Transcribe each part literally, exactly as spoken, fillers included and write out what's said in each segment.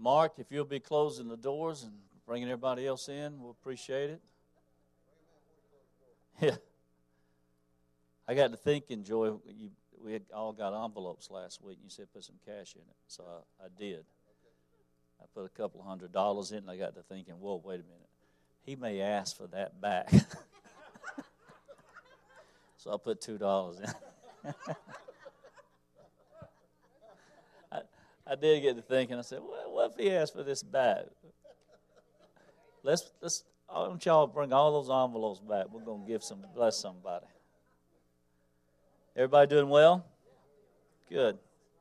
Mark, if you'll be closing the doors and bringing everybody else in, we'll appreciate it. Yeah. I got to thinking, Joy, you, we had all got envelopes last week, and you said put some cash in it. So I, I did. I put a couple of hundred dollars in, and I got to thinking, whoa, wait a minute. He may ask for that back. So I put two dollars in. I, I did get to thinking, I said, well, what if he asked for this back? Let's, let's, I want y'all to bring all those envelopes back. We're going to give some, bless somebody. Everybody doing well? Good.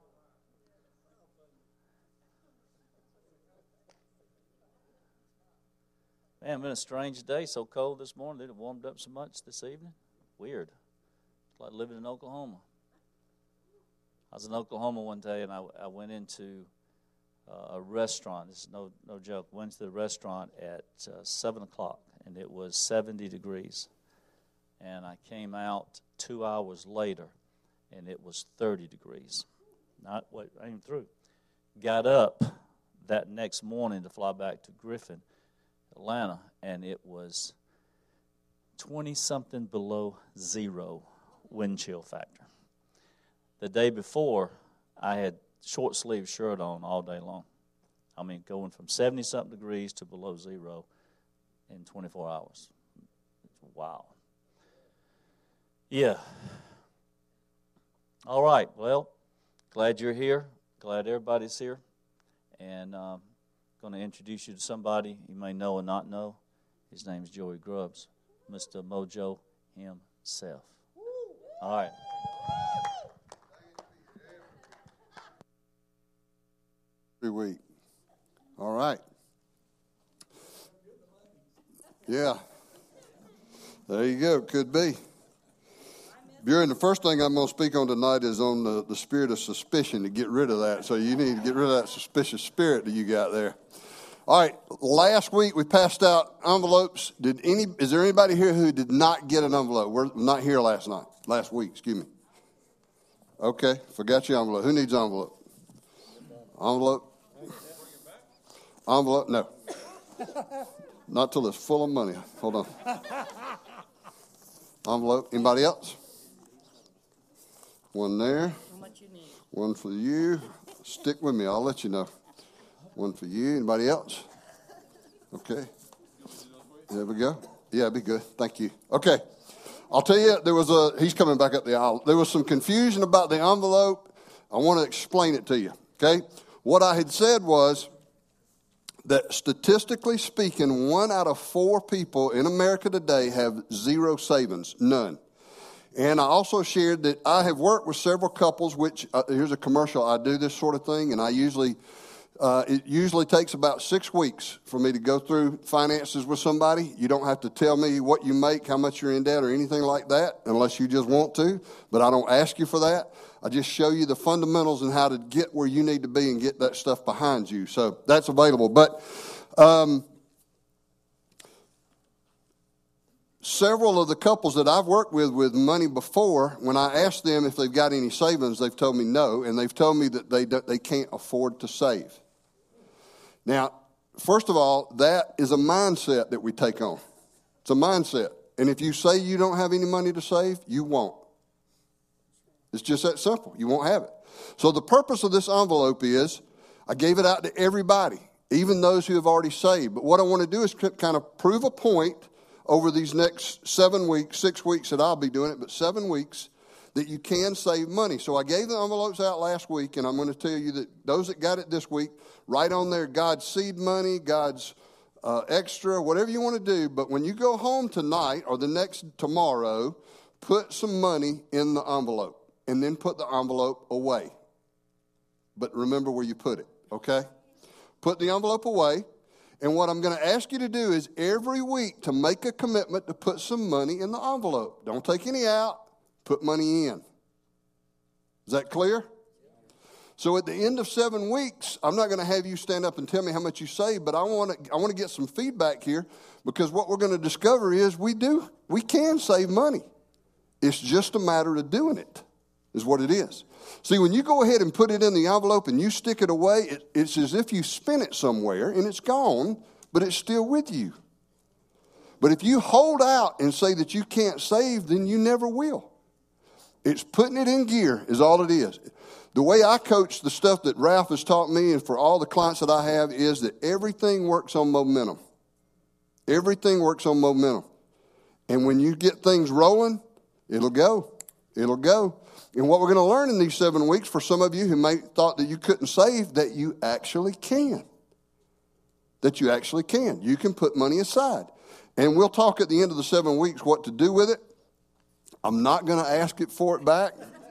Man, it's been a strange day. So cold this morning. It warmed up so much this evening. Weird. It's like living in Oklahoma. I was in Oklahoma one day, and I, I went into uh, a restaurant. This is no no joke. Went to the restaurant at uh, seven o'clock, and it was seventy degrees. And I came out two hours later, and it was thirty degrees. Not wait, I ain't through. Got up that next morning to fly back to Griffin, Atlanta, and it was twenty-something below zero wind chill factor. The day before, I had short-sleeved shirt on all day long. I mean, going from seventy-something degrees to below zero in twenty-four hours. Wow. Yeah. All right. Well, glad you're here. Glad everybody's here. And I'm um, going to introduce you to somebody you may know or not know. His name is Joey Grubbs, Mister Mojo himself. All right. Every week. All right. Yeah. There you go. Could be. Buren, the first thing I'm going to speak on tonight is on the, the spirit of suspicion, to get rid of that. So you need to get rid of that suspicious spirit that you got there. All right. Last week we passed out envelopes. Did any? Is there anybody here who did not get an envelope? We're not here last night. Last week, excuse me. Okay. Forgot your envelope. Who needs an envelope? Envelope? Envelope? No. Not till it's full of money. Hold on. Envelope. Anybody else? One there. How much you need? One for you. Stick with me. I'll let you know. One for you. Anybody else? Okay. There we go. Yeah, it'd be good. Thank you. Okay. I'll tell you, there was a, he's coming back up the aisle. There was some confusion about the envelope. I want to explain it to you. Okay. What I had said was that statistically speaking, one out of four people in America today have zero savings, none. And I also shared that I have worked with several couples, which, uh, here's a commercial, I do this sort of thing, and I usually, uh, it usually takes about six weeks for me to go through finances with somebody. You don't have to tell me what you make, how much you're in debt, or anything like that, unless you just want to, but I don't ask you for that. I just show you the fundamentals and how to get where you need to be and get that stuff behind you. So that's available. But um, several of the couples that I've worked with with money before, when I ask them if they've got any savings, they've told me no, and they've told me that they they can't afford to save. Now, first of all, that is a mindset that we take on. It's a mindset. And if you say you don't have any money to save, you won't. It's just that simple. You won't have it. So the purpose of this envelope is I gave it out to everybody, even those who have already saved. But what I want to do is kind of prove a point over these next seven weeks, six weeks that I'll be doing it, but seven weeks, that you can save money. So I gave the envelopes out last week, and I'm going to tell you that those that got it this week, write on there God's seed money, God's uh, extra, whatever you want to do. But when you go home tonight or the next tomorrow, put some money in the envelope. And then put the envelope away. But remember where you put it, okay? Put the envelope away. And what I'm going to ask you to do is every week to make a commitment to put some money in the envelope. Don't take any out. Put money in. Is that clear? So at the end of seven weeks, I'm not going to have you stand up and tell me how much you save, but I want to I want to get some feedback here, because what we're going to discover is we do. We can save money. It's just a matter of doing it. is what it is. See, when you go ahead and put it in the envelope and you stick it away, it, it's as if you spin it somewhere and it's gone, but it's still with you. But if you hold out and say that you can't save, then you never will. It's putting it in gear is all it is. The way I coach the stuff that Ralph has taught me and for all the clients that I have is that everything works on momentum. Everything works on momentum. And when you get things rolling, it'll go. It'll go. And what we're going to learn in these seven weeks, for some of you who may thought that you couldn't save, that you actually can. That you actually can. You can put money aside. And we'll talk at the end of the seven weeks what to do with it. I'm not going to ask it for it back.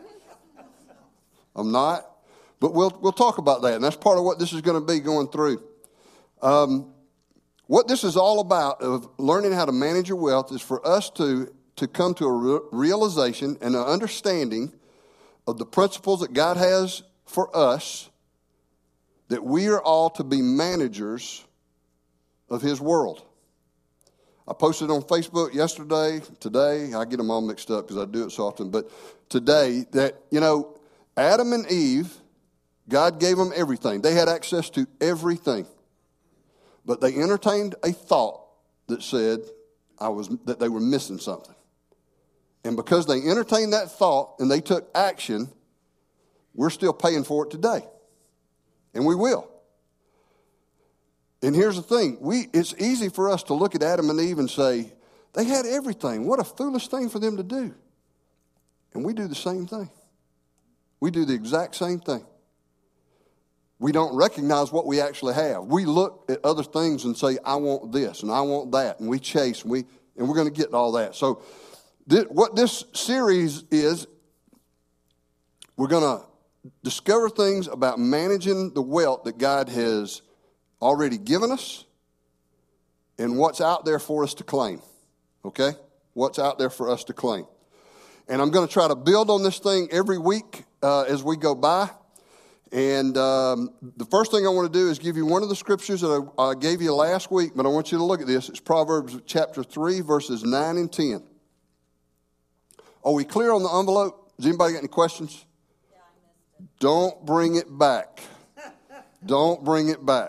I'm not. But we'll we'll talk about that. And that's part of what this is going to be going through. Um, what this is all about of learning how to manage your wealth is for us to, to come to a re- realization and an understanding of the principles that God has for us, that we are all to be managers of his world. I posted on Facebook yesterday, today, I get them all mixed up because I do it so often, but today that, you know, Adam and Eve, God gave them everything. They had access to everything. But they entertained a thought that said I was that they were missing something. And because they entertained that thought and they took action, we're still paying for it today. And we will. And here's the thing. We it's easy for us to look at Adam and Eve and say, they had everything. What a foolish thing for them to do. And we do the same thing. We do the exact same thing. We don't recognize what we actually have. We look at other things and say, I want this and I want that. And we chase and, we, and we're going to get all that. So th- what this series is, we're going to discover things about managing the wealth that God has already given us and what's out there for us to claim. Okay? What's out there for us to claim. And I'm going to try to build on this thing every week uh, as we go by. And um, the first thing I want to do is give you one of the scriptures that I, I gave you last week, but I want you to look at this. It's Proverbs chapter three, verses nine and ten. Are we clear on the envelope? Has anybody got any questions? Yeah, I missed it. Don't bring it back. Don't bring it back.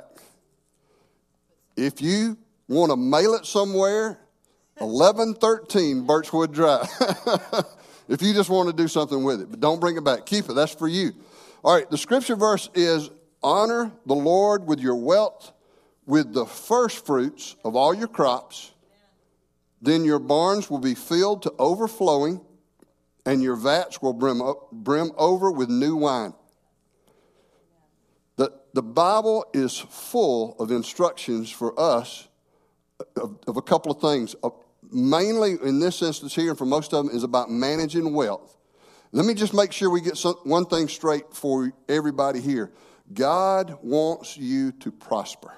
If you want to mail it somewhere, eleven thirteen Birchwood Drive. If you just want to do something with it, but don't bring it back. Keep it. That's for you. All right, the scripture verse is, honor the Lord with your wealth, with the first fruits of all your crops. Then your barns will be filled to overflowing, and your vats will brim, up, brim over with new wine. The, the Bible is full of instructions for us of, of a couple of things. Uh, mainly in this instance here, and for most of them, is about managing wealth. Let me just make sure we get some, one thing straight for everybody here. God wants you to prosper.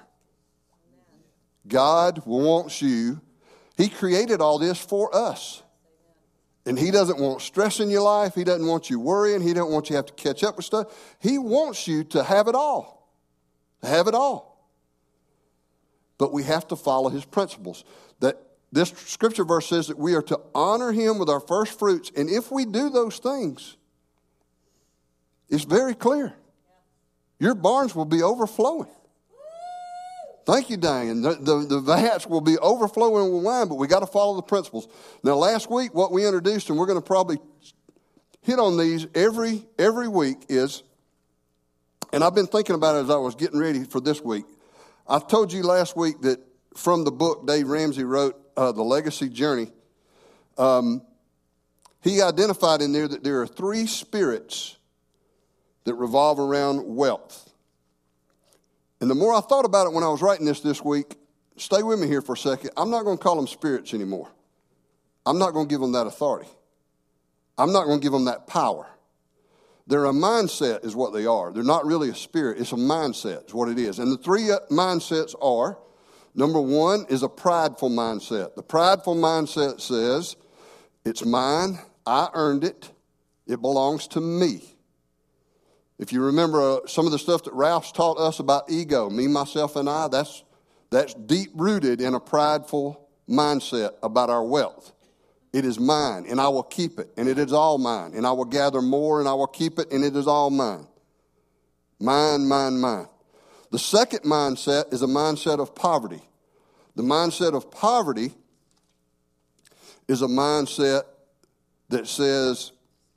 God wants you. He created all this for us. And he doesn't want stress in your life. He doesn't want you worrying. He doesn't want you to have to catch up with stuff. He wants you to have it all. To have it all. But we have to follow his principles. That this scripture verse says that we are to honor him with our first fruits. And if we do those things, it's very clear. Your barns will be overflowing. Thank you, Diane. The, the, the vats will be overflowing with wine, but we got to follow the principles. Now, last week, what we introduced, and we're going to probably hit on these every every week, is, and I've been thinking about it as I was getting ready for this week. I told you last week that from the book Dave Ramsey wrote, uh, The Legacy Journey, um, he identified in there that there are three spirits that revolve around wealth. And the more I thought about it when I was writing this this week, stay with me here for a second. I'm not going to call them spirits anymore. I'm not going to give them that authority. I'm not going to give them that power. They're a mindset is what they are. They're not really a spirit. It's a mindset is what it is. And the three mindsets are, number one is a prideful mindset. The prideful mindset says, it's mine, I earned it, it belongs to me. If you remember uh, some of the stuff that Ralph's taught us about ego, me, myself, and I, that's that's deep-rooted in a prideful mindset about our wealth. It is mine, and I will keep it, and it is all mine. And I will gather more, and I will keep it, and it is all mine. Mine, mine, mine. The second mindset is a mindset of poverty. The mindset of poverty is a mindset that says,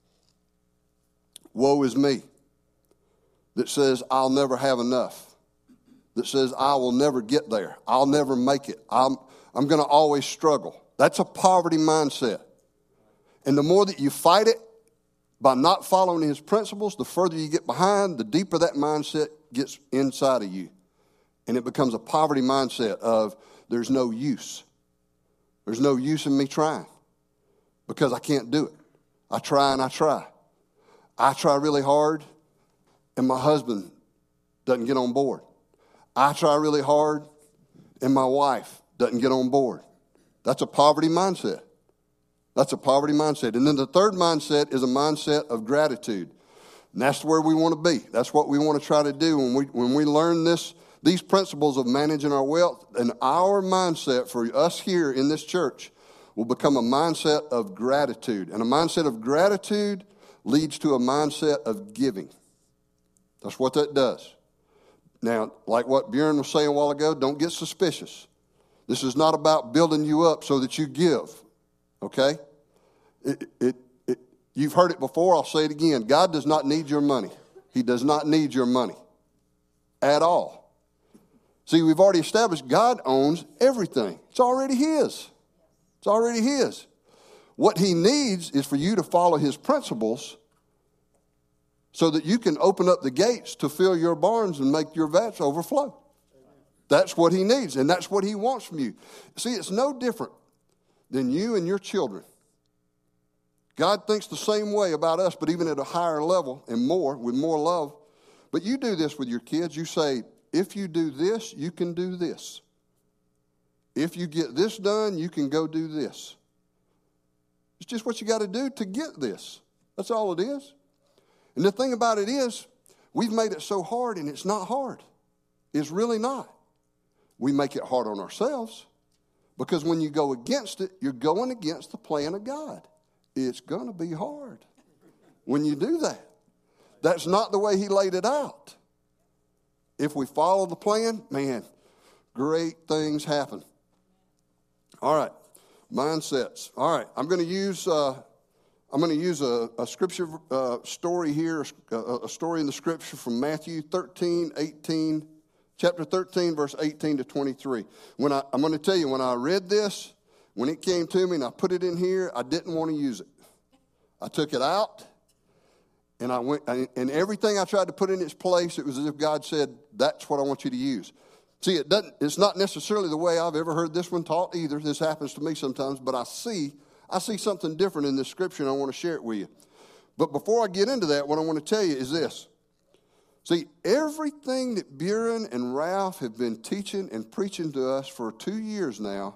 woe is me. That says, I'll never have enough. That says, I will never get there. I'll never make it. I'm, I'm going to always struggle. That's a poverty mindset. And the more that you fight it by not following his principles, the further you get behind, the deeper that mindset gets inside of you. And it becomes a poverty mindset of there's no use. There's no use in me trying because I can't do it. I try and I try. I try really hard and my husband doesn't get on board. I try really hard and my wife doesn't get on board. That's a poverty mindset. That's a poverty mindset. And then the third mindset is a mindset of gratitude. And that's where we want to be. That's what we want to try to do when we when we learn this these principles of managing our wealth. And our mindset for us here in this church will become a mindset of gratitude. And a mindset of gratitude leads to a mindset of giving. That's what that does. Now, like what Bjorn was saying a while ago, don't get suspicious. This is not about building you up so that you give, okay? It, it, it, you've heard it before. I'll say it again. God does not need your money. He does not need your money at all. See, we've already established God owns everything. It's already his. It's already his. What he needs is for you to follow his principles so that you can open up the gates to fill your barns and make your vats overflow. That's what he needs, and that's what he wants from you. See, it's no different than you and your children. God thinks the same way about us, but even at a higher level and more, with more love. But you do this with your kids. You say, if you do this, you can do this. If you get this done, you can go do this. It's just what you got to do to get this. That's all it is. And the thing about it is, we've made it so hard, and it's not hard. It's really not. We make it hard on ourselves because when you go against it, you're going against the plan of God. It's going to be hard when you do that. That's not the way he laid it out. If we follow the plan, man, great things happen. All right, mindsets. All right, I'm going to use uh, I'm going to use a, a scripture uh, story here, a, a story in the scripture from Matthew thirteen, eighteen. Chapter thirteen, verse eighteen to twenty-three. When I, I'm going to tell you, when I read this, when it came to me and I put it in here, I didn't want to use it. I took it out, and I went, and everything I tried to put in its place, it was as if God said, that's what I want you to use. See, it doesn't, it's not necessarily the way I've ever heard this one taught either. This happens to me sometimes, but I see, I see something different in this scripture, and I want to share it with you. But before I get into that, what I want to tell you is this. See, everything that Buren and Ralph have been teaching and preaching to us for two years now,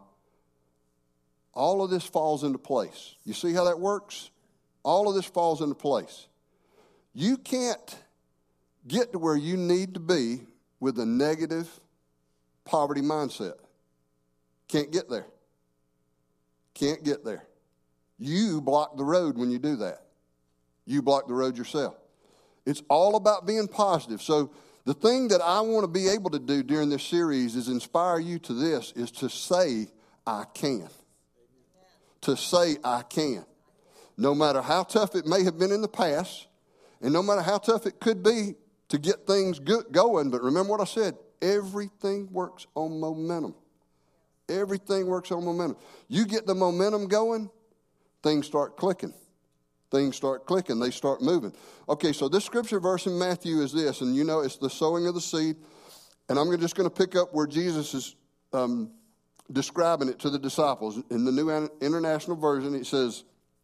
all of this falls into place. You see how that works? All of this falls into place. You can't get to where you need to be with a negative poverty mindset. Can't get there. Can't get there. You block the road when you do that. You block the road yourself. It's all about being positive. So the thing that I want to be able to do during this series is inspire you to this, is to say, I can. To say, I can. No matter how tough it may have been in the past, and no matter how tough it could be to get things good going, but remember what I said, everything works on momentum. Everything works on momentum. You get the momentum going, things start clicking. Things start clicking. They start moving. Okay, so this scripture verse in Matthew is this, and you know it's the sowing of the seed. And I'm just going to pick up where Jesus is um, describing it to the disciples. In the New International Version, it says,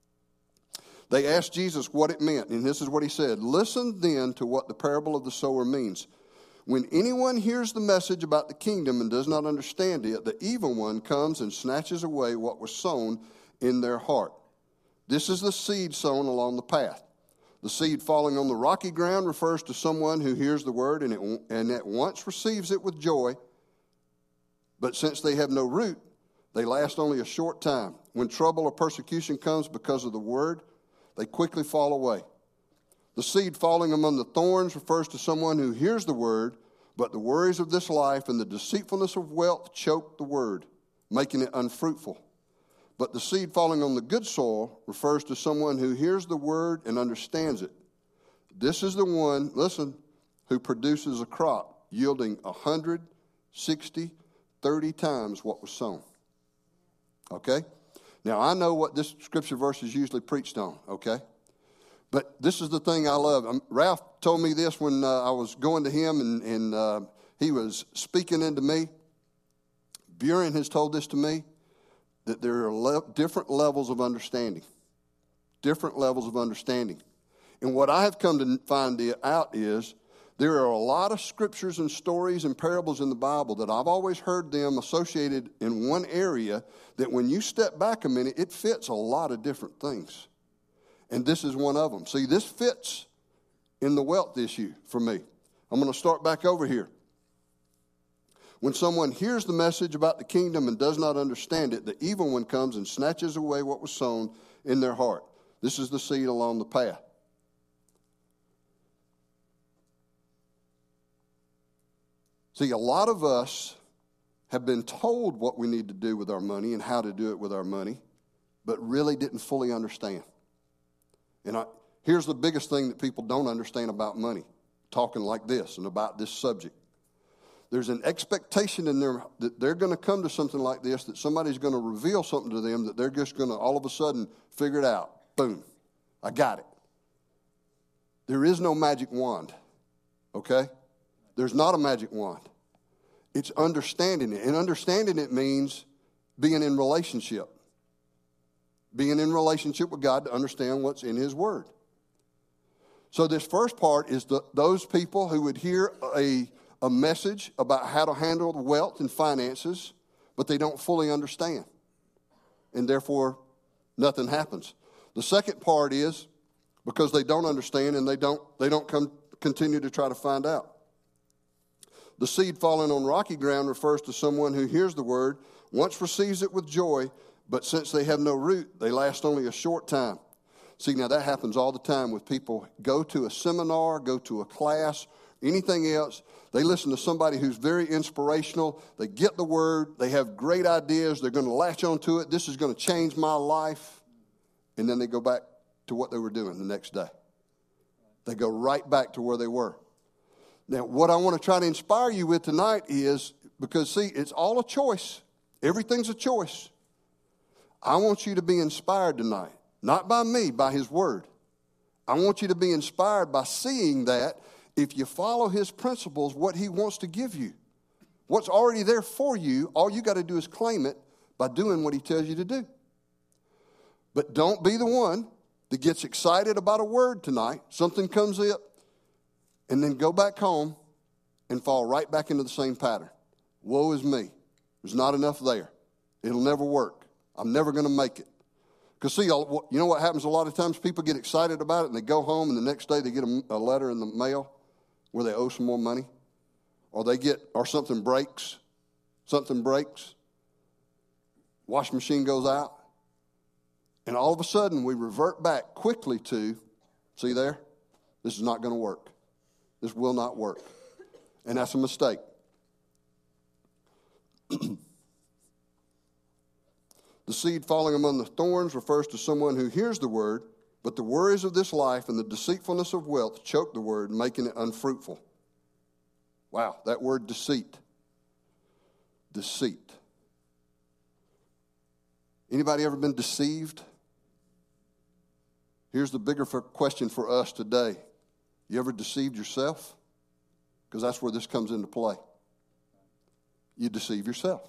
they asked Jesus what it meant, and this is what he said. Listen then to what the parable of the sower means. When anyone hears the message about the kingdom and does not understand it, the evil one comes and snatches away what was sown in their heart. This is the seed sown along the path. The seed falling on the rocky ground refers to someone who hears the word and, it, and at once receives it with joy. But since they have no root, They last only a short time. When trouble or persecution comes because of the word, they quickly fall away. The seed falling among the thorns refers to someone who hears the word, but the worries of this life and the deceitfulness of wealth choke the word, making it unfruitful. But the seed falling on the good soil refers to someone who hears the word and understands it. This is the one, listen, who produces a crop yielding one hundred, sixty, thirty times what was sown. Okay? Now, I know what this scripture verse is usually preached on, okay? But this is the thing I love. Um, Ralph told me this when uh, I was going to him, and, and uh, he was speaking into me. Buren has told this to me, that there are le- different levels of understanding. Different levels of understanding. And what I have come to find out is there are a lot of scriptures and stories and parables in the Bible that I've always heard them associated in one area that when you step back a minute, it fits a lot of different things. And this is one of them. See, this fits in the wealth issue for me. I'm going to start back over here. When someone hears the message about the kingdom and does not understand it, the evil one comes and snatches away what was sown in their heart. This is the seed along the path. See, a lot of us have been told what we need to do with our money and how to do it with our money, but really didn't fully understand. And I, here's the biggest thing that people don't understand about money, talking like this and about this subject. There's an expectation in there that they're going to come to something like this, that somebody's going to reveal something to them, that they're just going to all of a sudden figure it out. Boom. I got it. There is no magic wand, okay? There's not a magic wand. It's understanding it. And understanding it means being in relationship. Being in relationship with God to understand what's in His Word. So this first part is the, those people who would hear a, a message about how to handle wealth and finances, but they don't fully understand. And therefore, nothing happens. The second part is because they don't understand and they don't, they don't come continue to try to find out. The seed falling on rocky ground refers to someone who hears the word, once receives it with joy, but since they have no root, they last only a short time. See, now that happens all the time with people. Go to a seminar, go to a class, anything else. They listen to somebody who's very inspirational. They get the word. They have great ideas. They're going to latch onto it. This is going to change my life. And then they go back to what they were doing the next day. They go right back to where they were. Now, what I want to try to inspire you with tonight is, because, see, it's all a choice. Everything's a choice. I want you to be inspired tonight, not by me, by His Word. I want you to be inspired by seeing that if you follow His principles, what He wants to give you. What's already there for you, all you got to do is claim it by doing what He tells you to do. But don't be the one that gets excited about a word tonight. Something comes up, and then go back home and fall right back into the same pattern. Woe is me. There's not enough there. It'll never work. I'm never going to make it. Because, see, you know what happens a lot of times? People get excited about it, and they go home, and the next day they get a, a letter in the mail where they owe some more money. Or they get, or something breaks. Something breaks. Washing machine goes out. And all of a sudden, we revert back quickly to, see there? This is not going to work. This will not work. And that's a mistake. The seed falling among the thorns refers to someone who hears the word, but the worries of this life and the deceitfulness of wealth choke the word, making it unfruitful. Wow, that word deceit. Deceit. Anybody ever been deceived? Here's the bigger question for us today. You ever deceived yourself? Because that's where this comes into play. You deceive yourself.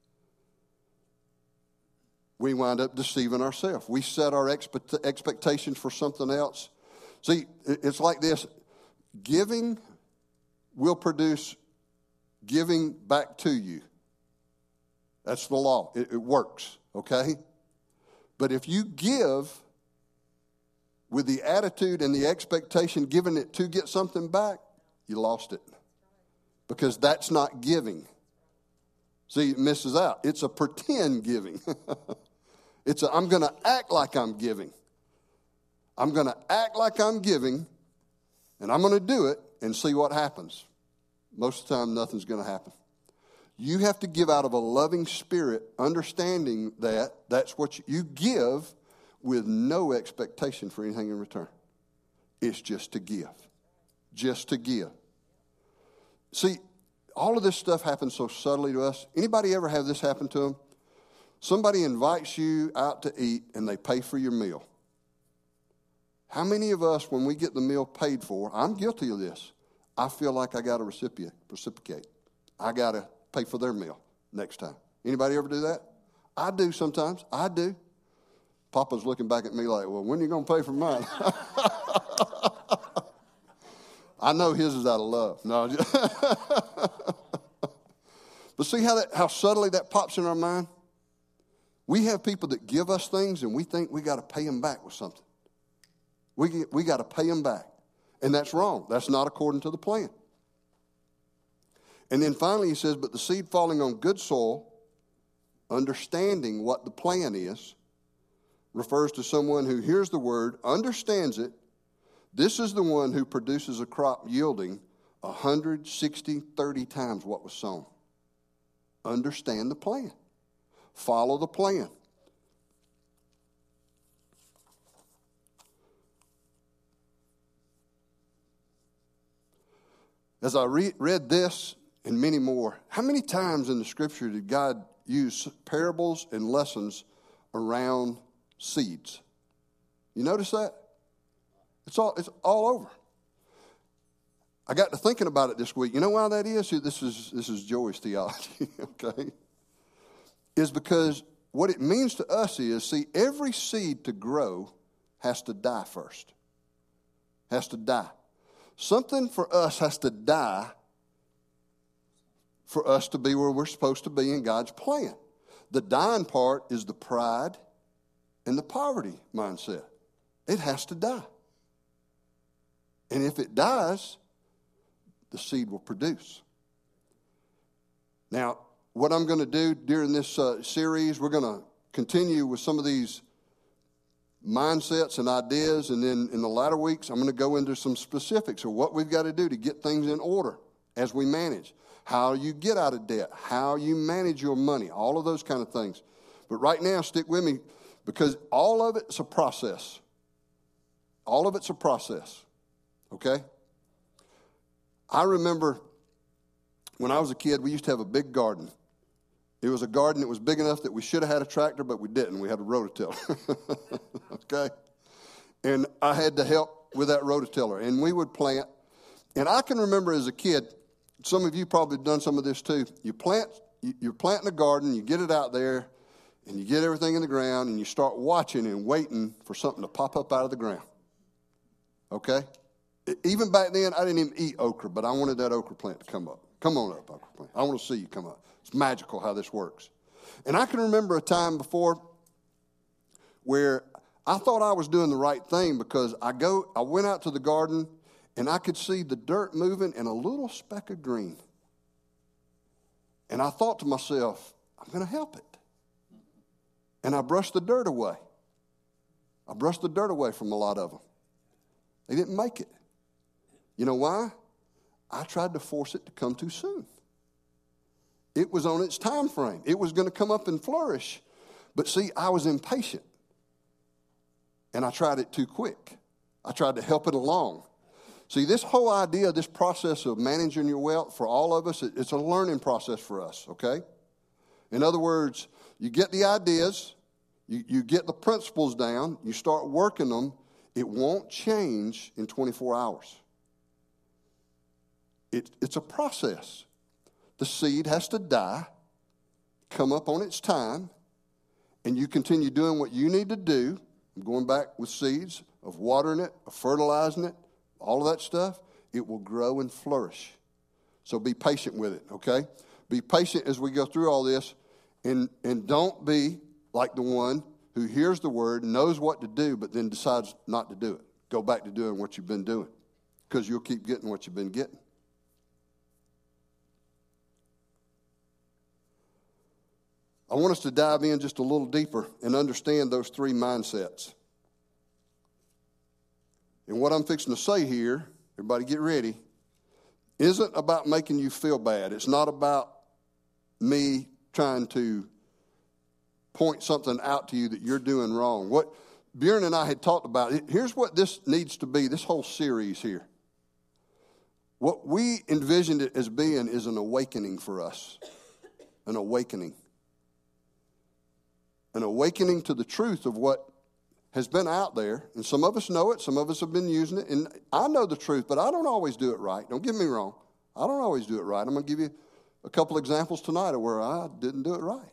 We wind up deceiving ourselves. We set our expect- expectations for something else. See, it's like this. Giving will produce giving back to you. That's the law. It, it works, okay? But if you give with the attitude and the expectation, giving it to get something back, you lost it. Because that's not giving. See, it misses out. It's a pretend giving. It's a, I'm going to act like I'm giving. I'm going to act like I'm giving, and I'm going to do it and see what happens. Most of the time, nothing's going to happen. You have to give out of a loving spirit, understanding that that's what you, you give with no expectation for anything in return. It's just to give. Just to give. See, all of this stuff happens so subtly to us. Anybody ever have this happen to them? Somebody invites you out to eat and they pay for your meal. How many of us, when we get the meal paid for, I'm guilty of this, I feel like I got to reciprocate. reciprocate. I got to pay for their meal next time. Anybody ever do that? I do sometimes. I do. Papa's looking back at me like, well, when are you going to pay for mine? I know his is out of love. No. But see how that how subtly that pops in our mind? We have people that give us things and we think we got to pay them back with something. We get, we got to pay them back. And that's wrong. That's not according to the plan. And then finally he says, but the seed falling on good soil, understanding what the plan is, refers to someone who hears the word, understands it. This is the one who produces a crop yielding one hundred sixty, thirty times what was sown. Understand the plan. Follow the plan. As I re- read this and many more, how many times in the scripture did God use parables and lessons around seeds? You notice that? It's all, it's all over. I got to thinking about it this week. You know why that is? This is, this is Joey's theology, okay? Is because what it means to us is, see, every seed to grow has to die first. Has to die. Something for us has to die for us to be where we're supposed to be in God's plan. The dying part is the pride and the poverty mindset. It has to die. And if it dies, the seed will produce. Now, what I'm going to do during this uh, series, we're going to continue with some of these mindsets and ideas, and then in the latter weeks, I'm going to go into some specifics of what we've got to do to get things in order as we manage. How you get out of debt, how you manage your money, all of those kind of things. But right now, stick with me, because all of it's a process. All of it's a process, okay? I remember when I was a kid, we used to have a big garden. It was a garden that was big enough that we should have had a tractor, but we didn't. We had a rototiller, okay? And I had to help with that rototiller, and we would plant. And I can remember as a kid, some of you probably done some of this too. You plant, you're planting a garden, you get it out there, and you get everything in the ground, and you start watching and waiting for something to pop up out of the ground, okay? Even back then, I didn't even eat okra, but I wanted that okra plant to come up. Come on up, okra plant. I want to see you come up. It's magical how this works. And I can remember a time before where I thought I was doing the right thing, because I go, I went out to the garden and I could see the dirt moving and a little speck of green. And I thought to myself, I'm going to help it. And I brushed the dirt away. I brushed the dirt away from a lot of them. They didn't make it. You know why? I tried to force it to come too soon. It was on its time frame. It was going to come up and flourish. But see, I was impatient. And I tried it too quick. I tried to help it along. See, this whole idea, this process of managing your wealth, for all of us, it's a learning process for us, okay? In other words, you get the ideas, you, you get the principles down, you start working them, it won't change in twenty-four hours. It, it's a process. The seed has to die, come up on its time, and you continue doing what you need to do. I'm going back with seeds, of watering it, of fertilizing it, all of that stuff. It will grow and flourish. So be patient with it, okay? Be patient as we go through all this, and, and don't be like the one who hears the word, knows what to do, but then decides not to do it. Go back to doing what you've been doing, because you'll keep getting what you've been getting. I want us to dive in just a little deeper and understand those three mindsets. And what I'm fixing to say here, everybody get ready, isn't about making you feel bad. It's not about me trying to point something out to you that you're doing wrong. What Bjorn and I had talked about, here's what this needs to be, this whole series here. What we envisioned it as being is an awakening for us. An awakening. An awakening to the truth of what has been out there. And some of us know it, some of us have been using it. And I know the truth, but I don't always do it right. Don't get me wrong. I don't always do it right. I'm going to give you a couple examples tonight of where I didn't do it right.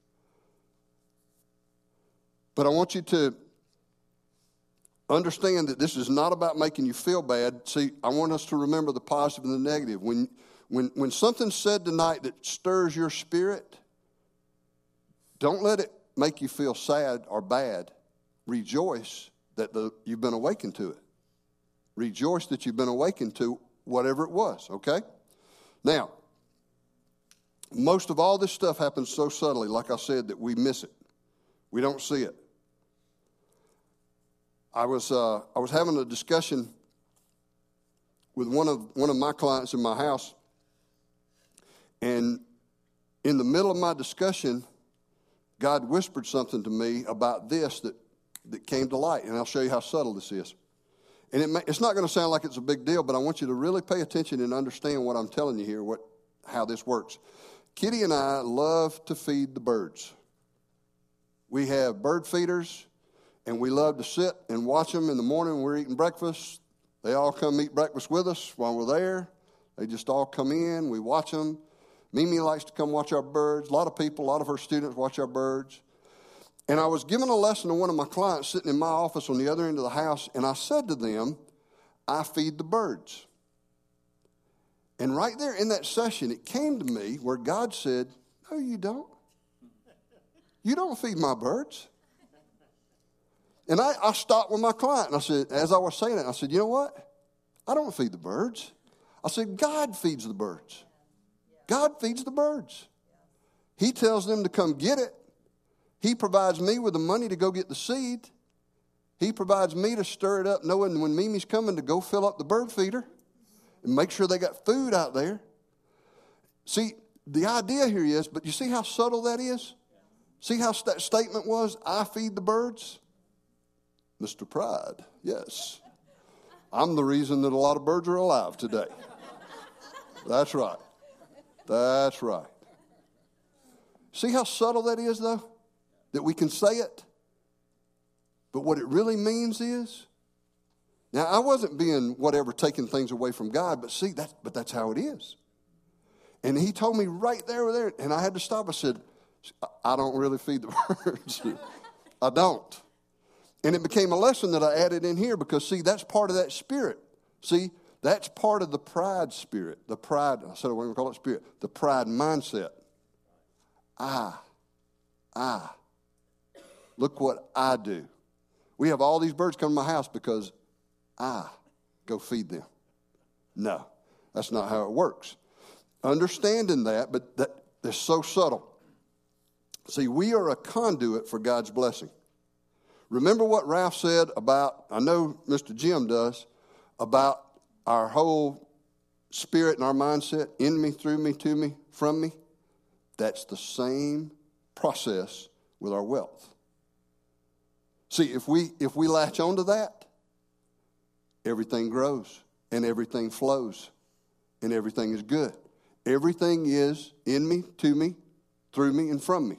But I want you to understand that this is not about making you feel bad. See, I want us to remember the positive and the negative. When, when, when something's said tonight that stirs your spirit, don't let it make you feel sad or bad. Rejoice that the, you've been awakened to it. Rejoice that you've been awakened to whatever it was, okay? Now, most of all this stuff happens so subtly, like I said, that we miss it. We don't see it. I was uh, I was having a discussion with one of one of my clients in my house, and in the middle of my discussion, God whispered something to me about this that, that came to light, and I'll show you how subtle this is. And it may, it's not going to sound like it's a big deal, but I want you to really pay attention and understand what I'm telling you here, what how this works. Kitty and I love to feed the birds. We have bird feeders, and we love to sit and watch them in the morning when we're eating breakfast. They all come eat breakfast with us while we're there. They just all come in. We watch them. Mimi likes to come watch our birds. A lot of people, a lot of her students watch our birds. And I was giving a lesson to one of my clients sitting in my office on the other end of the house, and I said to them, I feed the birds. And right there in that session, it came to me where God said, no, you don't. You don't feed my birds. And I, I stopped with my client, and I said, as I was saying it, I said, you know what? I don't feed the birds. I said, God feeds the birds. God feeds the birds. He tells them to come get it. He provides me with the money to go get the seed. He provides me to stir it up, knowing when Mimi's coming to go fill up the bird feeder and make sure they got food out there. See, the idea here is, but you see how subtle that is? See how that statement was, I feed the birds? Mister Pride, yes. I'm the reason that a lot of birds are alive today. That's right. That's right. See how subtle that is, though? That we can say it, but what it really means is, now I wasn't being whatever, taking things away from God, but see, that, but that's how it is. And he told me right there, or there, and I had to stop. I said, I don't really feed the birds. I don't. And it became a lesson that I added in here because, see, that's part of that spirit. See, that's part of the pride spirit. The pride, I said I wasn't going to call it spirit. The pride mindset. I, I, look what I do. We have all these birds come to my house because I go feed them. No, that's not how it works. Understanding that, but that is so subtle. See, we are a conduit for God's blessing. Remember what Ralph said about, I know Mister Jim does, about our whole spirit and our mindset, in me, through me, to me, from me? That's the same process with our wealth. See, if we if we latch onto that, everything grows and everything flows and everything is good. Everything is in me, to me, through me, and from me.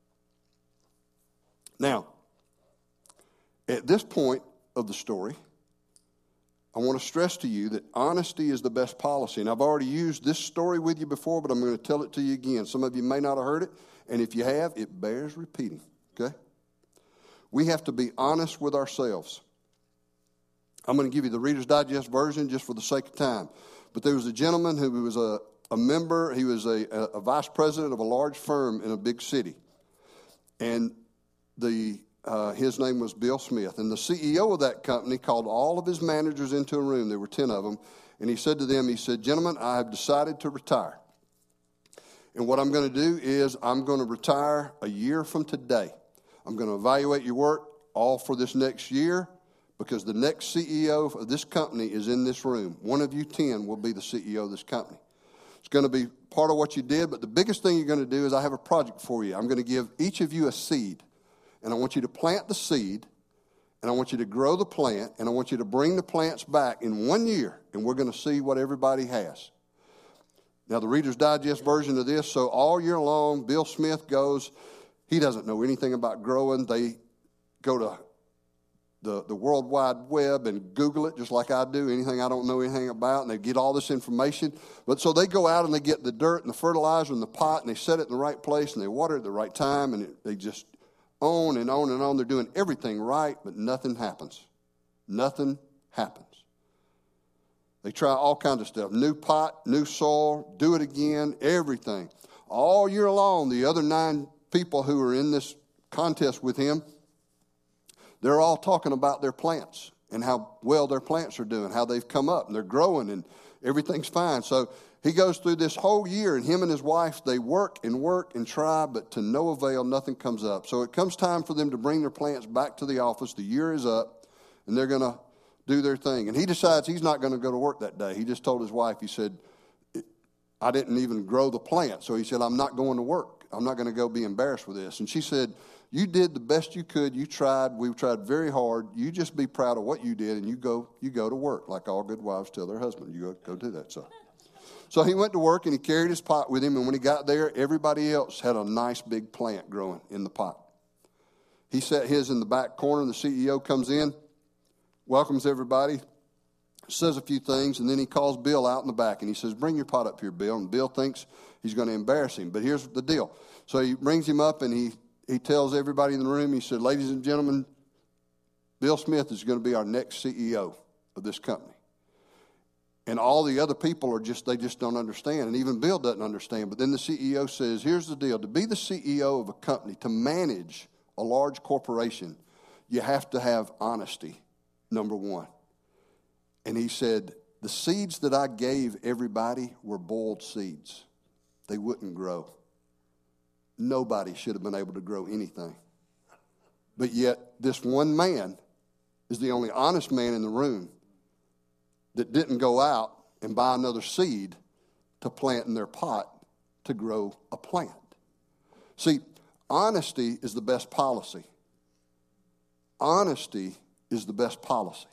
Now, at this point of the story, I want to stress to you that honesty is the best policy. And I've already used this story with you before, but I'm going to tell it to you again. Some of you may not have heard it, and if you have, it bears repeating, okay? We have to be honest with ourselves. I'm going to give you the Reader's Digest version just for the sake of time. But there was a gentleman who was a, a member, he was a, a, a vice president of a large firm in a big city. And the Uh, his name was Bill Smith. And the C E O of that company called all of his managers into a room. There were ten of them. And he said to them, he said, gentlemen, I have decided to retire. And what I'm going to do is I'm going to retire a year from today. I'm going to evaluate your work all for this next year because the next C E O of this company is in this room. One of you ten will be the C E O of this company. It's going to be part of what you did, but the biggest thing you're going to do is I have a project for you. I'm going to give each of you a seed, and I want you to plant the seed, and I want you to grow the plant, and I want you to bring the plants back in one year, and we're going to see what everybody has. Now, the Reader's Digest version of this, so all year long, Bill Smith goes, he doesn't know anything about growing. They go to the, the World Wide Web and Google it just like I do, anything I don't know anything about, and they get all this information. But so they go out and they get the dirt and the fertilizer and the pot, and they set it in the right place, and they water it at the right time, and it, they just on and on and on. They're doing everything right, but nothing happens. Nothing happens. They try all kinds of stuff. New pot, new soil, do it again, everything. All year long, the other nine people who are in this contest with him, they're all talking about their plants and how well their plants are doing, how they've come up and they're growing and everything's fine. So he goes through this whole year, and him and his wife, they work and work and try, but to no avail, nothing comes up. So it comes time for them to bring their plants back to the office. The year is up, and they're going to do their thing. And he decides he's not going to go to work that day. He just told his wife, he said, I didn't even grow the plant. So he said, I'm not going to work. I'm not going to go be embarrassed with this. And she said, you did the best you could. You tried. We tried very hard. You just be proud of what you did, and you go you go to work, like all good wives tell their husband. You go, go do that. So, so he went to work, and he carried his pot with him. And when he got there, everybody else had a nice big plant growing in the pot. He set his in the back corner, and the C E O comes in, welcomes everybody, says a few things, and then he calls Bill out in the back, and he says, bring your pot up here, Bill. And Bill thinks he's going to embarrass him, but here's the deal. So he brings him up, and he, he tells everybody in the room, he said, ladies and gentlemen, Bill Smith is going to be our next C E O of this company. And all the other people are just, they just don't understand, and even Bill doesn't understand. But then the C E O says, here's the deal. To be the C E O of a company, to manage a large corporation, you have to have honesty, number one. And he said, the seeds that I gave everybody were boiled seeds. They wouldn't grow. Nobody should have been able to grow anything. But yet, this one man is the only honest man in the room that didn't go out and buy another seed to plant in their pot to grow a plant. See, honesty is the best policy. Honesty is the best policy.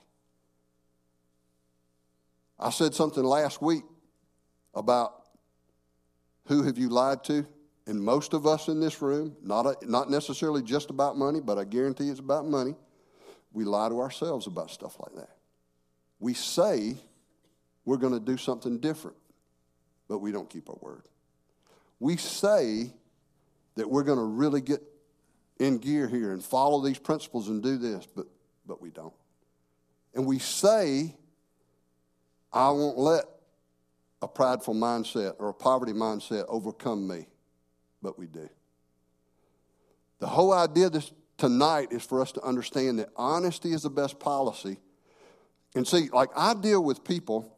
I said something last week about who have you lied to? And most of us in this room, not, a, not necessarily just about money, but I guarantee it's about money, we lie to ourselves about stuff like that. We say we're going to do something different, but we don't keep our word. We say that we're going to really get in gear here and follow these principles and do this, but, but we don't. And we say, I won't let a prideful mindset or a poverty mindset overcome me, but we do. The whole idea of this tonight is for us to understand that honesty is the best policy. And see, like I deal with people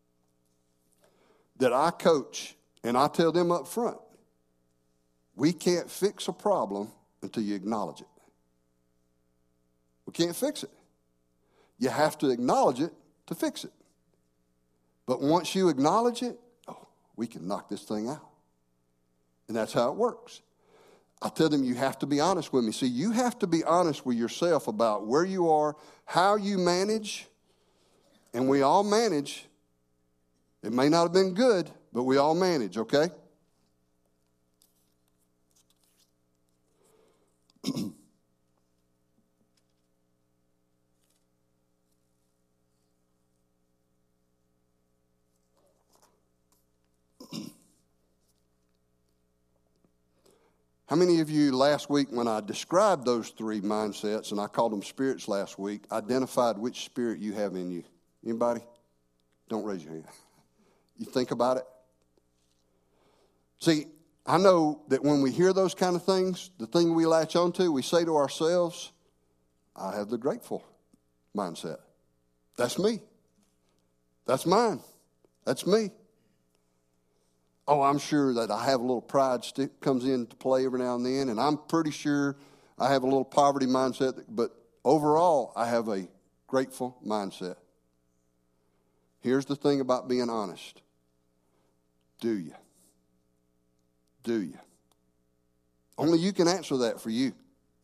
that I coach, and I tell them up front, we can't fix a problem until you acknowledge it. We can't fix it. You have to acknowledge it to fix it. But once you acknowledge it, oh, we can knock this thing out. And that's how it works. I tell them, you have to be honest with me. See, you have to be honest with yourself about where you are, how you manage, and we all manage. It may not have been good, but we all manage, okay? How many of you last week when I described those three mindsets, and I called them spirits last week, identified which spirit you have in you? Anybody? Don't raise your hand. You think about it? See, I know that when we hear those kind of things, the thing we latch onto, we say to ourselves, I have the grateful mindset. That's me. That's mine. That's me. Oh, I'm sure that I have a little pride stick comes into play every now and then, and I'm pretty sure I have a little poverty mindset, but overall, I have a grateful mindset. Here's the thing about being honest. Do you? Do you? Only you can answer that for you.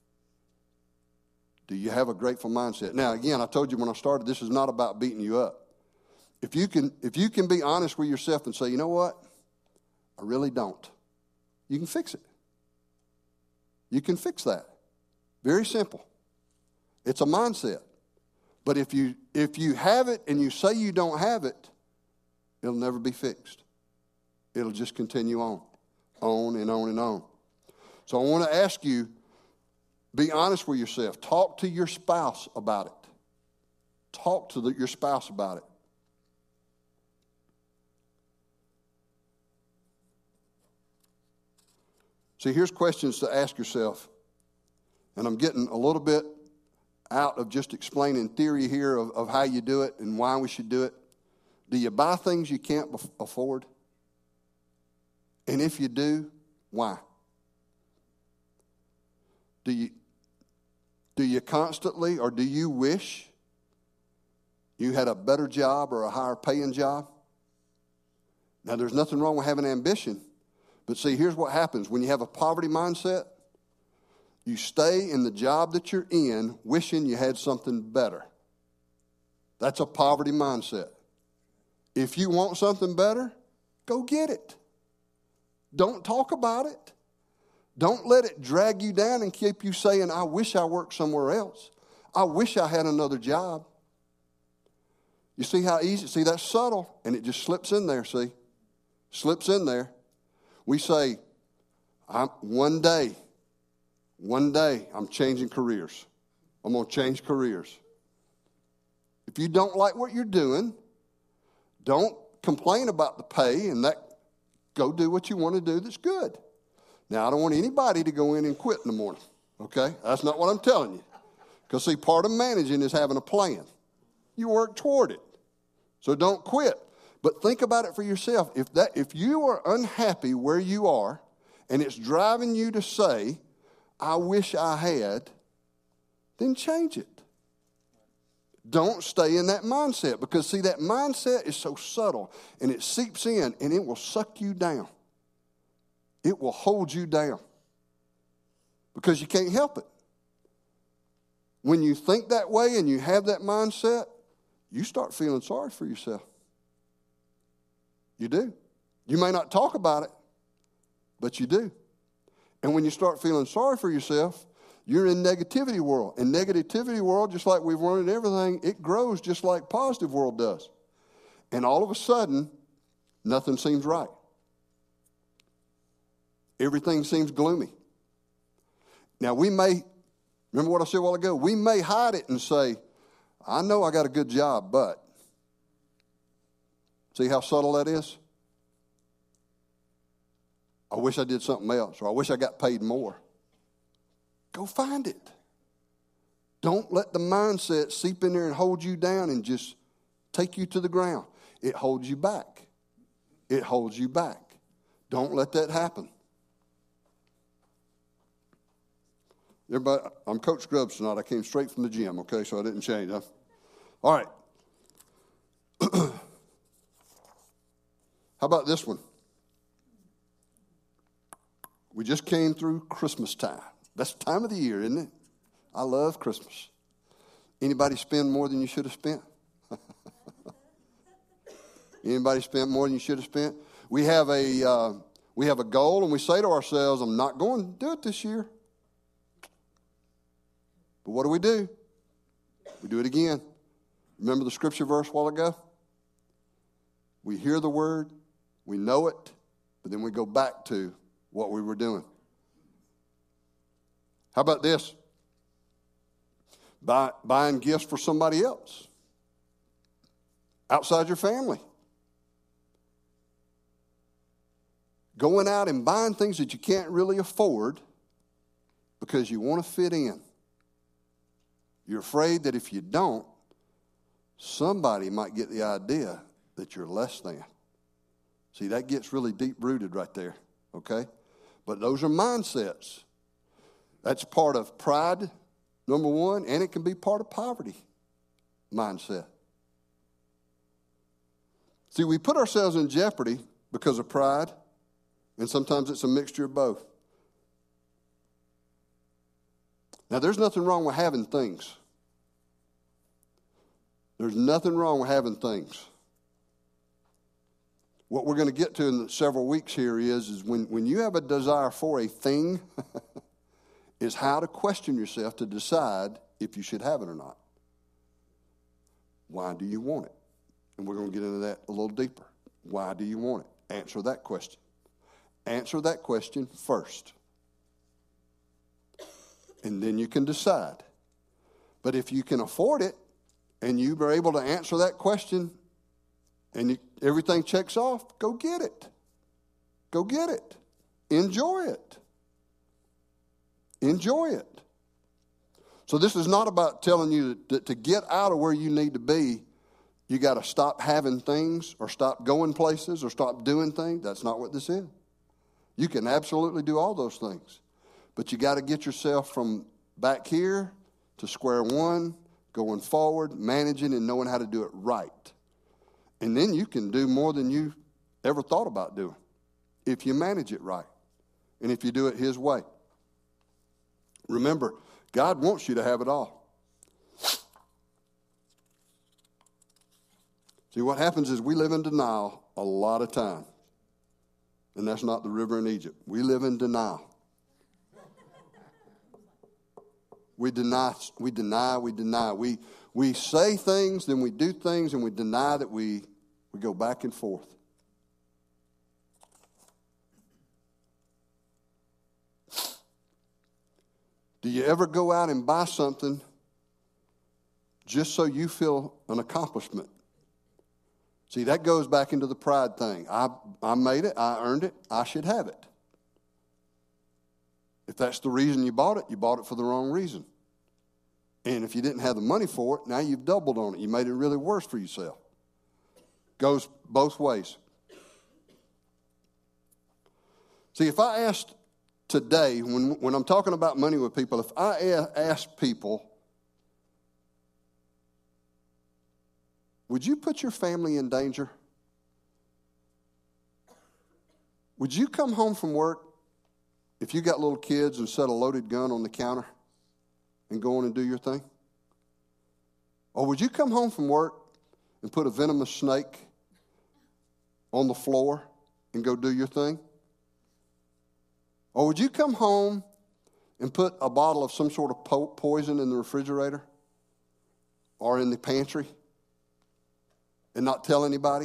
Do you have a grateful mindset? Now, again, I told you when I started, this is not about beating you up. If you can, if you can be honest with yourself and say, you know what? I really don't. You can fix it. You can fix that. Very simple. It's a mindset. But if you if you have it and you say you don't have it, it'll never be fixed. It'll just continue on, on and on and on. So I want to ask you, be honest with yourself. Talk to your spouse about it. Talk to the, your spouse about it. See, here's questions to ask yourself. And I'm getting a little bit out of just explaining theory here of, of how you do it and why we should do it. Do you buy things you can't afford? And if you do, why? Do you, do you constantly or do you wish you had a better job or a higher paying job? Now, there's nothing wrong with having ambition. But see, here's what happens. When you have a poverty mindset, you stay in the job that you're in wishing you had something better. That's a poverty mindset. If you want something better, go get it. Don't talk about it. Don't let it drag you down and keep you saying, I wish I worked somewhere else. I wish I had another job. You see how easy? See, that's subtle, and it just slips in there, see? Slips in there. We say, I'm, one day, one day I'm changing careers. I'm going to change careers. If you don't like what you're doing, don't complain about the pay and that. Go do what you want to do that's good. Now, I don't want anybody to go in and quit in the morning, okay? That's not what I'm telling you. Because, see, part of managing is having a plan. You work toward it. So don't quit. But think about it for yourself. If that, if you are unhappy where you are and it's driving you to say, I wish I had, then change it. Don't stay in that mindset because, see, that mindset is so subtle and it seeps in and it will suck you down. It will hold you down because you can't help it. When you think that way and you have that mindset, you start feeling sorry for yourself. You do. You may not talk about it, but you do. And when you start feeling sorry for yourself, you're in negativity world. And negativity world, just like we've learned in everything, it grows just like positive world does. And all of a sudden, nothing seems right. Everything seems gloomy. Now, we may, remember what I said a while ago? We may hide it and say, I know I got a good job, but. See how subtle that is? I wish I did something else, or I wish I got paid more. Go find it. Don't let the mindset seep in there and hold you down and just take you to the ground. It holds you back. It holds you back. Don't let that happen. Everybody, I'm Coach Scrubs tonight. I came straight from the gym, okay, so I didn't change. Huh? All right. How about this one? We just came through Christmas time. Best time of the year, isn't it? I love Christmas. Anybody spend more than you should have spent? Anybody spend more than you should have spent? We have a uh, we have a goal, and we say to ourselves, "I'm not going to do it this year." But what do we do? We do it again. Remember the scripture verse a while ago? We hear the word, we know it, but then we go back to what we were doing. How about this? Buy, buying gifts for somebody else outside your family. Going out and buying things that you can't really afford because you want to fit in. You're afraid that if you don't, somebody might get the idea that you're less than. See, that gets really deep-rooted right there, okay? But those are mindsets. That's part of pride, number one, and it can be part of poverty mindset. See, we put ourselves in jeopardy because of pride, and sometimes it's a mixture of both. Now, there's nothing wrong with having things. There's nothing wrong with having things. What we're going to get to in several weeks here is, is when, when you have a desire for a thing, is how to question yourself to decide if you should have it or not. Why do you want it? And we're going to get into that a little deeper. Why do you want it? Answer that question. Answer that question first. And then you can decide. But if you can afford it, and you are able to answer that question, and you, everything checks off, go get it. Go get it. Enjoy it. Enjoy it. So this is not about telling you that to get out of where you need to be, you got to stop having things or stop going places or stop doing things. That's not what this is. You can absolutely do all those things. But you got to get yourself from back here to square one, going forward, managing and knowing how to do it right. And then you can do more than you ever thought about doing if you manage it right and if you do it His way. Remember, God wants you to have it all. See, what happens is we live in denial a lot of time. And that's not the river in Egypt. We live in denial. We deny, we deny, we deny. We, we say things, then we do things, and we deny that we, we go back and forth. Do you ever go out and buy something just so you feel an accomplishment? See, that goes back into the pride thing. I, I made it, I earned it, I should have it. If that's the reason you bought it, you bought it for the wrong reason. And if you didn't have the money for it, now you've doubled on it. You made it really worse for yourself. Goes both ways. See, if I asked today, when, when I'm talking about money with people, if I ask people, would you put your family in danger? Would you come home from work if you got little kids and set a loaded gun on the counter and go on and do your thing? Or would you come home from work and put a venomous snake on the floor and go do your thing? Or would you come home and put a bottle of some sort of po- poison in the refrigerator or in the pantry and not tell anybody?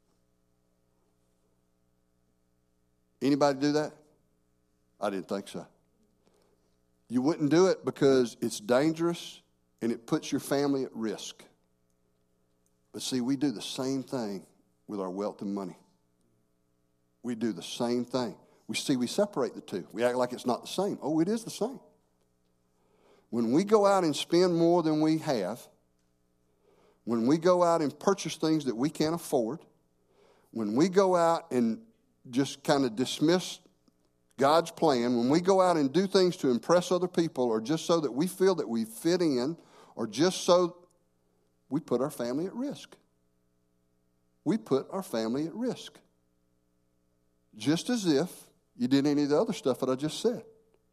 Anybody do that? I didn't think so. You wouldn't do it because it's dangerous and it puts your family at risk. But see, we do the same thing with our wealth and money. We do the same thing. We see, we separate the two. We act like it's not the same. Oh, it is the same. When we go out and spend more than we have, when we go out and purchase things that we can't afford, when we go out and just kind of dismiss God's plan, when we go out and do things to impress other people or just so that we feel that we fit in or just so, we put our family at risk. We put our family at risk. Just as if you did any of the other stuff that I just said.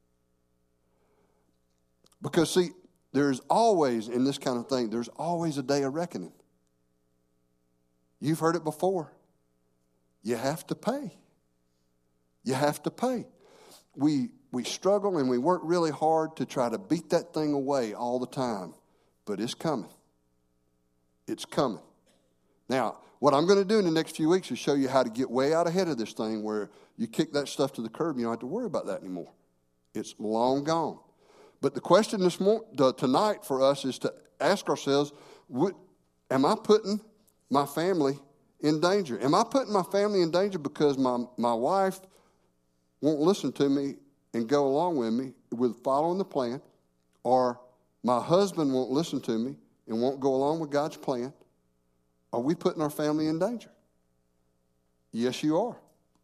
Because, see, there's always, in this kind of thing, there's always a day of reckoning. You've heard it before. You have to pay. You have to pay. We we struggle and we work really hard to try to beat that thing away all the time. But it's coming. It's coming. Now, what I'm going to do in the next few weeks is show you how to get way out ahead of this thing where you kick that stuff to the curb and you don't have to worry about that anymore. It's long gone. But the question this mo- the, tonight for us is to ask ourselves, what, am I putting my family in danger? Am I putting my family in danger because my, my wife won't listen to me and go along with me with following the plan, or my husband won't listen to me and won't go along with God's plan? Are we putting our family in danger? Yes, you are.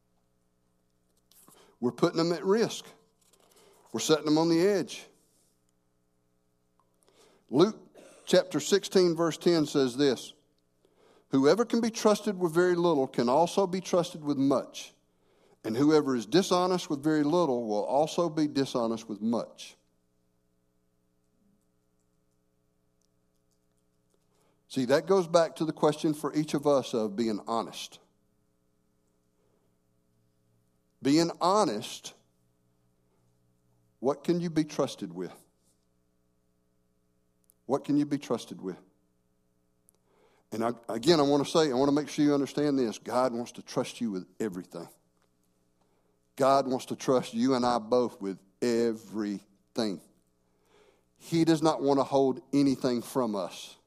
We're putting them at risk. We're setting them on the edge. Luke chapter sixteen, verse ten says this, whoever can be trusted with very little can also be trusted with much. And whoever is dishonest with very little will also be dishonest with much. See, that goes back to the question for each of us of being honest. Being honest, what can you be trusted with? What can you be trusted with? And I, again, I want to say, I want to make sure you understand this. God wants to trust you with everything. God wants to trust you and I both with everything. He does not want to hold anything from us.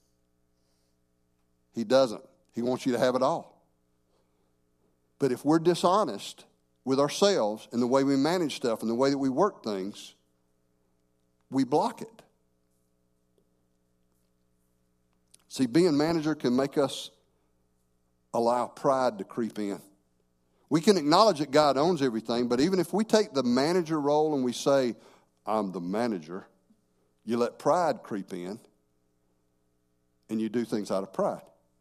He doesn't. He wants you to have it all. But if we're dishonest with ourselves and the way we manage stuff and the way that we work things, we block it. See, being manager can make us allow pride to creep in. We can acknowledge that God owns everything, but even if we take the manager role and we say, I'm the manager, you let pride creep in and you do things out of pride.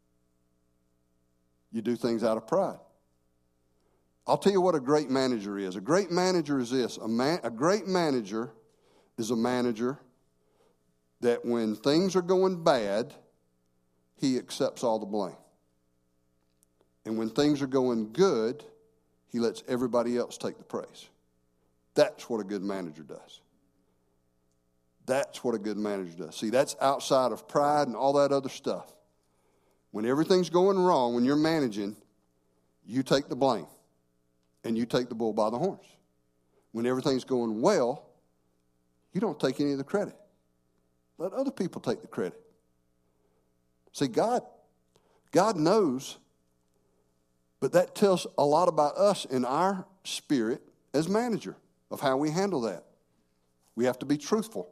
You do things out of pride. I'll tell you what a great manager is. A great manager is this. A, man, a great manager is a manager that when things are going bad, he accepts all the blame. And when things are going good, he lets everybody else take the praise. That's what a good manager does. That's what a good manager does. See, that's outside of pride and all that other stuff. When everything's going wrong, when you're managing, you take the blame and you take the bull by the horns. When everything's going well, you don't take any of the credit. Let other people take the credit. See, God, God knows, but that tells a lot about us in our spirit as manager of how we handle that. We have to be truthful.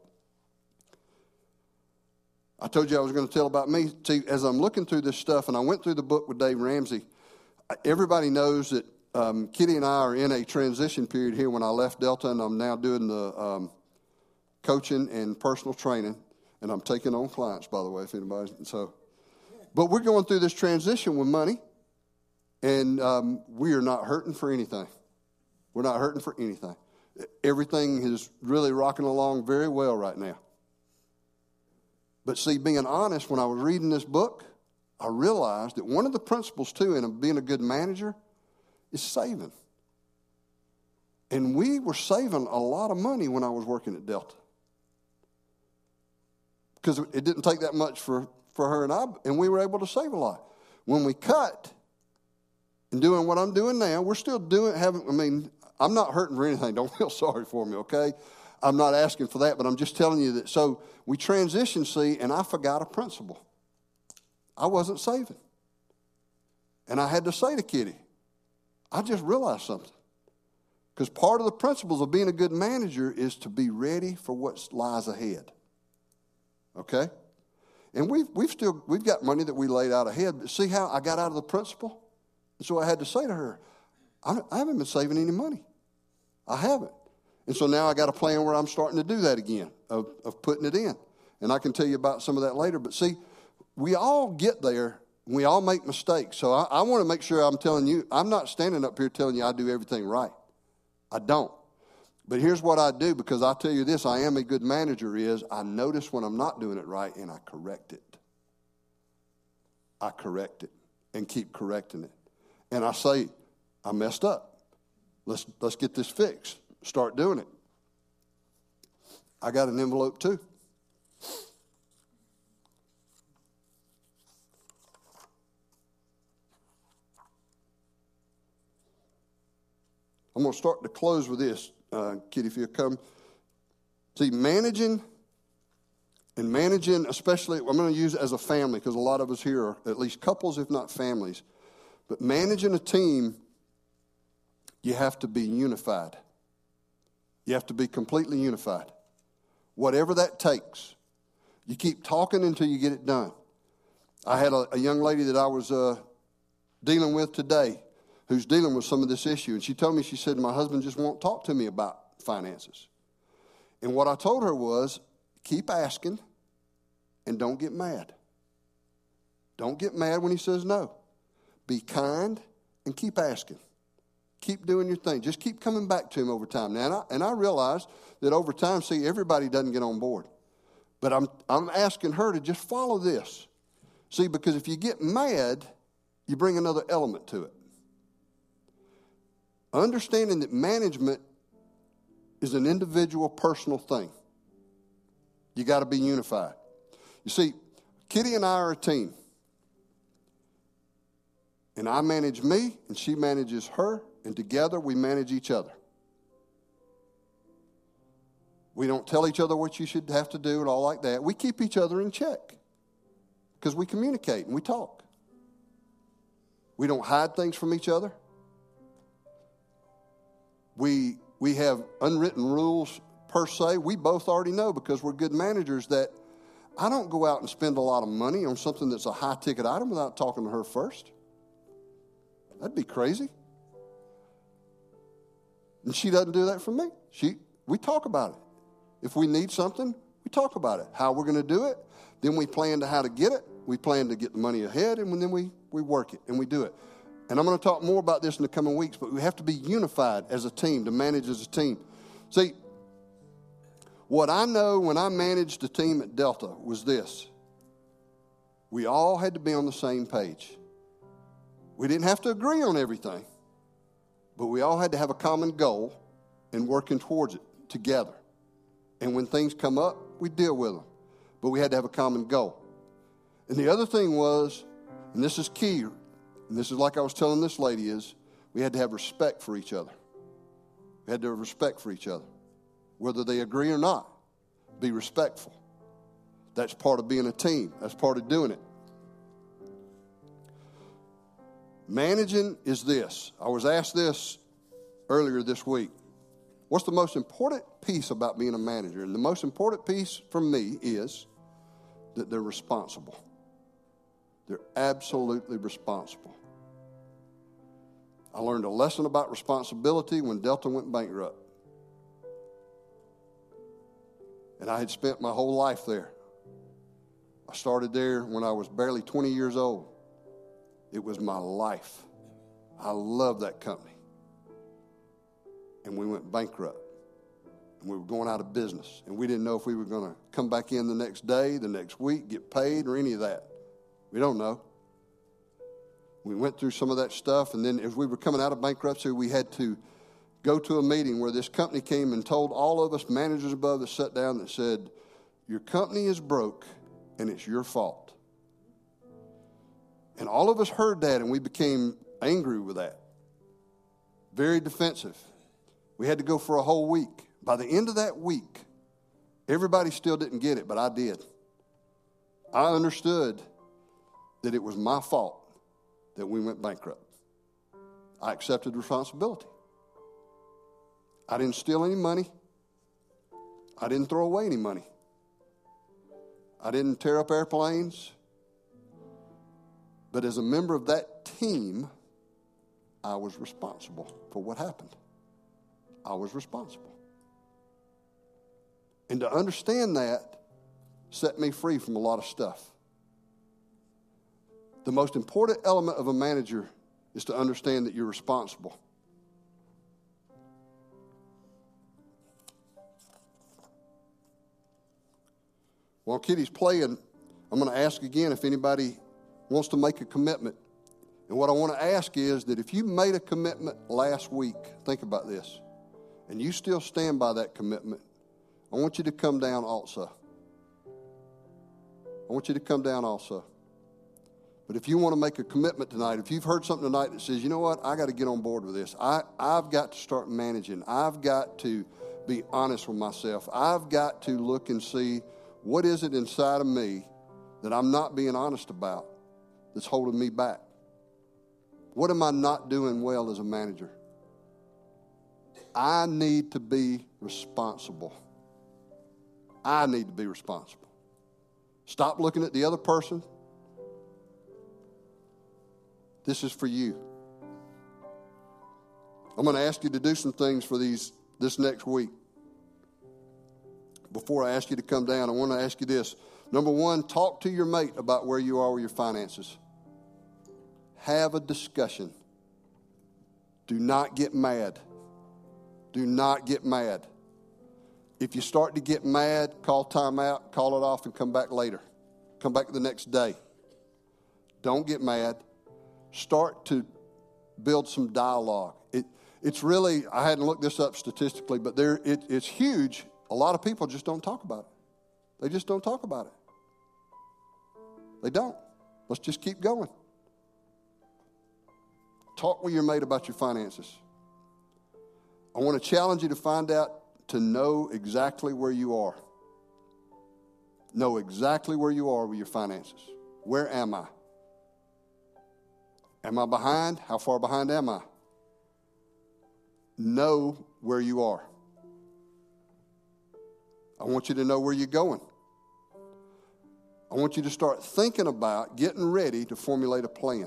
I told you I was going to tell about me. See, as I'm looking through this stuff, and I went through the book with Dave Ramsey, everybody knows that um, Kitty and I are in a transition period here when I left Delta, and I'm now doing the um, coaching and personal training, and I'm taking on clients, by the way, if anybody's, so. But we're going through this transition with money, and um, we are not hurting for anything. We're not hurting for anything. Everything is really rocking along very well right now. But see, being honest, when I was reading this book, I realized that one of the principles, too, in being a good manager is saving. And we were saving a lot of money when I was working at Delta. Because it didn't take that much for, for her and I, and we were able to save a lot. When we cut and doing what I'm doing now, we're still doing, having, I mean, I'm not hurting for anything. Don't feel sorry for me, okay? I'm not asking for that, but I'm just telling you that. So we transitioned, see, and I forgot a principle. I wasn't saving. And I had to say to Kitty, I just realized something. Because part of the principles of being a good manager is to be ready for what lies ahead. Okay? And we've, we've still, we've got money that we laid out ahead, but see how I got out of the principle? And so I had to say to her, I, I haven't been saving any money. I haven't. And so now I got a plan where I'm starting to do that again, of, of putting it in. And I can tell you about some of that later. But see, we all get there. We all make mistakes. So I, I want to make sure I'm telling you, I'm not standing up here telling you I do everything right. I don't. But here's what I do, because I tell you this, I am a good manager, is I notice when I'm not doing it right and I correct it. I correct it and keep correcting it. And I say, I messed up. Let's, let's get this fixed. Start doing it. I got an envelope too. I'm going to start to close with this, uh, Kitty, if you'll come. See, managing, and managing especially, I'm going to use it as a family, because a lot of us here are at least couples, if not families. But managing a team, you have to be unified. You have to be completely unified. Whatever that takes. You keep talking until you get it done. I had a, a young lady that I was uh, dealing with today who's dealing with some of this issue. And she told me, she said, my husband just won't talk to me about finances. And what I told her was, keep asking and don't get mad. Don't get mad when he says no. Be kind and keep asking. Keep doing your thing. Just keep coming back to him over time. Now, and I, and I realize that over time, see, everybody doesn't get on board. But I'm, I'm asking her to just follow this. See, because if you get mad, you bring another element to it. Understanding that management is an individual, personal thing. You got to be unified. You see, Kitty and I are a team. And I manage me, and she manages her, and together we manage each other. We don't tell each other what you should have to do and all like that. We keep each other in check because we communicate and we talk. We don't hide things from each other. We, we have unwritten rules per se. We both already know, because we're good managers, that I don't go out and spend a lot of money on something that's a high-ticket item without talking to her first. That'd be crazy. And she doesn't do that for me. She, we talk about it. If we need something, we talk about it. How we're going to do it. Then we plan to how to get it. We plan to get the money ahead, and then we, we work it, and we do it. And I'm going to talk more about this in the coming weeks, but we have to be unified as a team, to manage as a team. See, what I know when I managed the team at Delta was this. We all had to be on the same page. We didn't have to agree on everything, but we all had to have a common goal and working towards it together. And when things come up, we deal with them. But we had to have a common goal. And the other thing was, and this is key, and this is like I was telling this lady, is we had to have respect for each other. We had to have respect for each other. Whether they agree or not, be respectful. That's part of being a team. That's part of doing it. Managing is this. I was asked this earlier this week. What's the most important piece about being a manager? And the most important piece for me is that they're responsible. They're absolutely responsible. I learned a lesson about responsibility when Delta went bankrupt. And I had spent my whole life there. I started there when I was barely twenty years old. It was my life. I loved that company. And we went bankrupt. And we were going out of business. And we didn't know if we were going to come back in the next day, the next week, get paid, or any of that. We don't know. We went through some of that stuff. And then as we were coming out of bankruptcy, we had to go to a meeting where this company came and told all of us, managers above us, sat down and said, your company is broke and it's your fault. And all of us heard that, and we became angry with that. Very defensive. We had to go for a whole week. By the end of that week, everybody still didn't get it, but I did. I understood that it was my fault that we went bankrupt. I accepted responsibility. I didn't steal any money. I didn't throw away any money. I didn't tear up airplanes. But as a member of that team, I was responsible for what happened. I was responsible. And to understand that set me free from a lot of stuff. The most important element of a manager is to understand that you're responsible. While Kitty's playing, I'm going to ask again if anybody wants to make a commitment. And what I want to ask is that if you made a commitment last week, think about this, and you still stand by that commitment, I want you to come down also. I want you to come down also. But if you want to make a commitment tonight, if you've heard something tonight that says, you know what, I got to get on board with this. I, I've got to start managing. I've got to be honest with myself. I've got to look and see what is it inside of me that I'm not being honest about that's holding me back. What am I not doing well as a manager? I need to be responsible. I need to be responsible. Stop looking at the other person. This is for you. I'm going to ask you to do some things for these this next week. Before I ask you to come down, I want to ask you this. Number one, talk to your mate about where you are with your finances. Have a discussion. Do not get mad. Do not get mad. If you start to get mad, call time out, call it off, and come back later. Come back the next day. Don't get mad. Start to build some dialogue. It, it's really, I hadn't looked this up statistically, but there it, it's huge. A lot of people just don't talk about it. They just don't talk about it. They don't. Let's just keep going. Talk with your mate about your finances. I want to challenge you to find out, to know exactly where you are. Know exactly where you are with your finances. Where am I? Am I behind? How far behind am I? Know where you are. I want you to know where you're going. I want you to start thinking about getting ready to formulate a plan.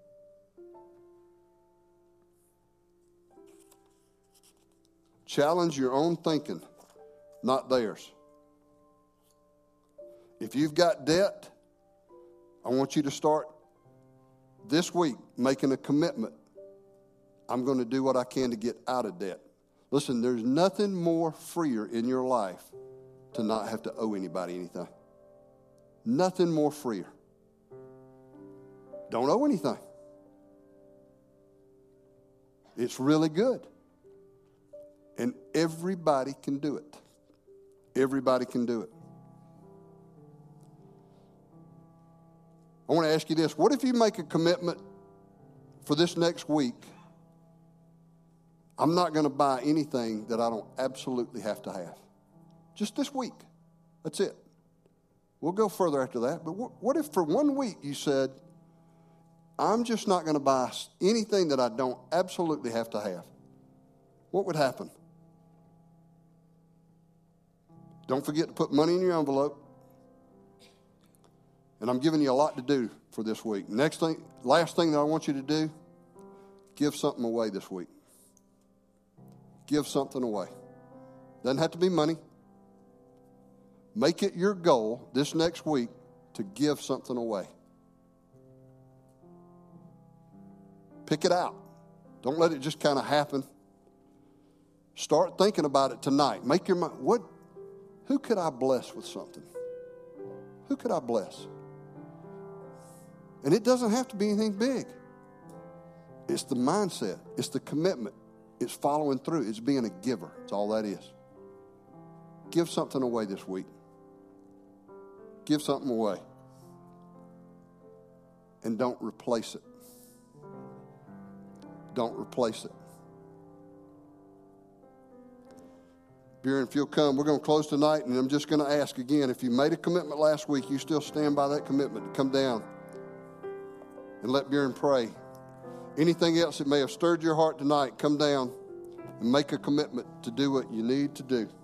Challenge your own thinking, not theirs. If you've got debt, I want you to start this week making a commitment. I'm going to do what I can to get out of debt. Listen, there's nothing more freer in your life to not have to owe anybody anything. Nothing more freer. Don't owe anything. It's really good. And everybody can do it. Everybody can do it. I want to ask you this. What if you make a commitment for this next week? I'm not going to buy anything that I don't absolutely have to have. Just this week. That's it. We'll go further after that. But what if for one week you said, I'm just not going to buy anything that I don't absolutely have to have? What would happen? Don't forget to put money in your envelope. And I'm giving you a lot to do for this week. Next thing, last thing that I want you to do, give something away this week. Give something away. Doesn't have to be money. Make it your goal this next week to give something away. Pick it out. Don't let it just kind of happen. Start thinking about it tonight. Make your mind. What? Who could I bless with something? Who could I bless? And it doesn't have to be anything big. It's the mindset. It's the commitment. It's following through. It's being a giver. It's all that is. Give something away this week. Give something away. And don't replace it. Don't replace it. Buren, if you'll come, we're going to close tonight, and I'm just going to ask again, if you made a commitment last week, you still stand by that commitment to come down and let Buren pray. Anything else that may have stirred your heart tonight, come down and make a commitment to do what you need to do.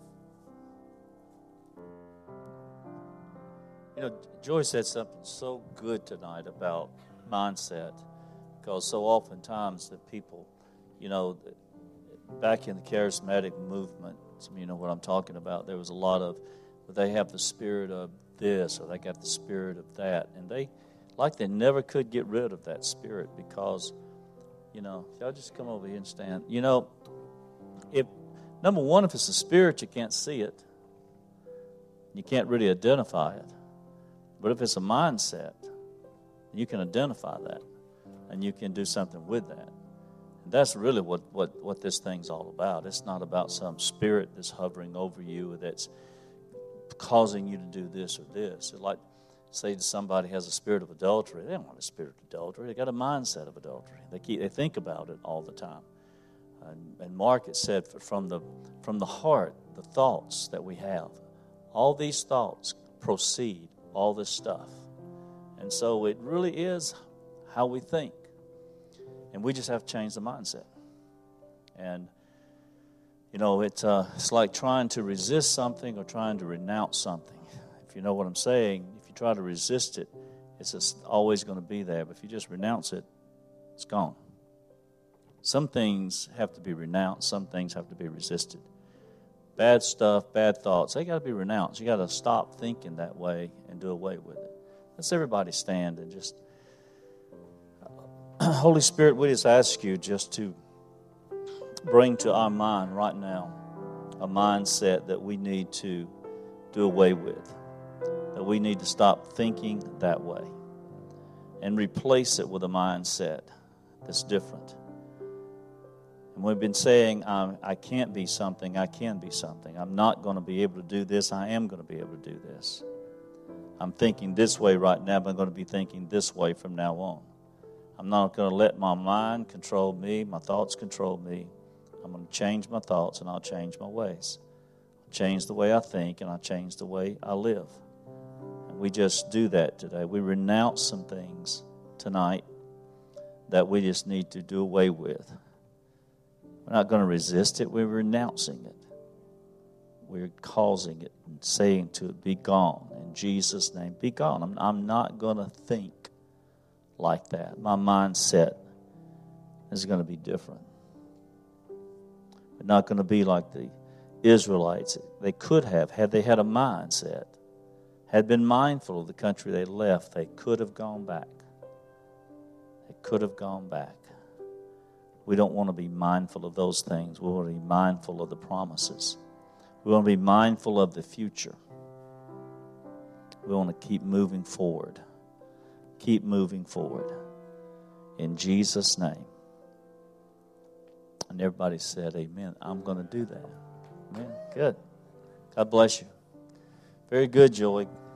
You know, Joy said something so good tonight about mindset, because so oftentimes that people, you know, back in the charismatic movement, some of you know what I'm talking about, there was a lot of, they have the spirit of this, or they got the spirit of that, and they, like they never could get rid of that spirit because, you know, y'all just come over here and stand. You know, if, number one, if it's a spirit, you can't see it. You can't really identify it. But if it's a mindset, you can identify that, and you can do something with that. And that's really what, what, what this thing's all about. It's not about some spirit that's hovering over you or that's causing you to do this or this. It's like, say somebody has a spirit of adultery. They don't want a spirit of adultery. They got a mindset of adultery. They keep, they think about it all the time. And, and Mark had said, from the from the heart, the thoughts that we have, all these thoughts proceed all this stuff. And so it really is how we think. And we just have to change the mindset. And, you know, it, uh, it's like trying to resist something or trying to renounce something. If you know what I'm saying, if you try to resist it, it's just always going to be there. But if you just renounce it, it's gone. Some things have to be renounced. Some things have to be resisted. Bad stuff, bad thoughts, they got to be renounced. You got to stop thinking that way and do away with it. Let's everybody stand and just, Holy Spirit, we just ask you just to bring to our mind right now a mindset that we need to do away with, that we need to stop thinking that way and replace it with a mindset that's different. And we've been saying, um, I can't be something, I can be something. I'm not going to be able to do this, I am going to be able to do this. I'm thinking this way right now, but I'm going to be thinking this way from now on. I'm not going to let my mind control me, my thoughts control me. I'm going to change my thoughts and I'll change my ways. I'll change the way I think and I'll change the way I live. And we just do that today. We renounce some things tonight that we just need to do away with. We're not going to resist it. We're renouncing it. We're causing it and saying to it, be gone. In Jesus' name, be gone. I'm, I'm not going to think like that. My mindset is going to be different. We're not going to be like the Israelites. They could have, had they had a mindset, had been mindful of the country they left, they could have gone back. They could have gone back. We don't want to be mindful of those things. We want to be mindful of the promises. We want to be mindful of the future. We want to keep moving forward. Keep moving forward. In Jesus' name. And everybody said, amen. I'm going to do that. Amen. Good. God bless you. Very good, Joey.